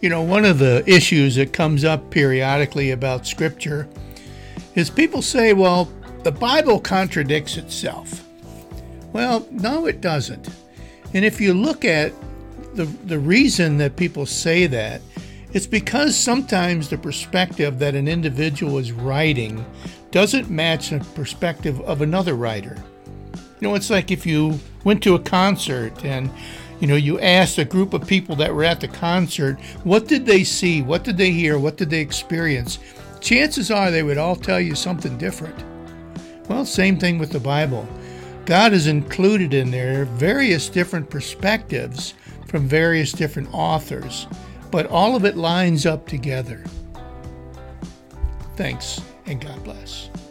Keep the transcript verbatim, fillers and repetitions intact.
You know, one of the issues that comes up periodically about Scripture is people say, well, the Bible contradicts itself. Well, no, it doesn't. And if you look at the, the reason that people say that, it's because sometimes the perspective that an individual is writing doesn't match the perspective of another writer. You know, it's like if you went to a concert and, you know, you asked a group of people that were at the concert, what did they see? What did they hear? What did they experience? Chances are they would all tell you something different. Well, same thing with the Bible. God has included in there various different perspectives from various different authors, but all of it lines up together. Thanks, and God bless.